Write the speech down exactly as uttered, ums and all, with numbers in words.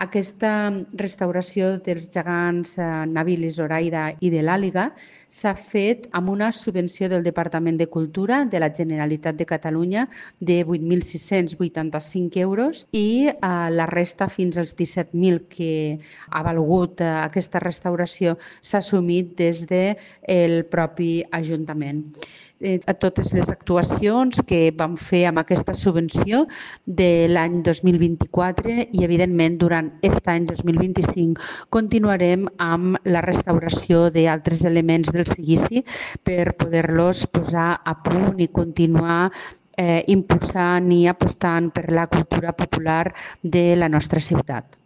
Aquesta restauració dels gegants eh, Nabil i Zoraida i de l'Àliga s'ha fet amb una subvenció del Departament de Cultura de la Generalitat de Catalunya de vuit mil sis-cents vuitanta-cinc euros i eh, la resta fins als disset mil que ha valgut eh, aquesta restauració s'ha assumit des del propi Ajuntament. A totes les actuacions que vam fer amb aquesta subvenció de l'any dos mil vint-i-quatre i, evidentment, durant aquest any dos mil vint-i-cinc continuarem amb la restauració d'altres elements del seguici per poder-los posar a punt i continuar eh, impulsant i apostant per la cultura popular de la nostra ciutat.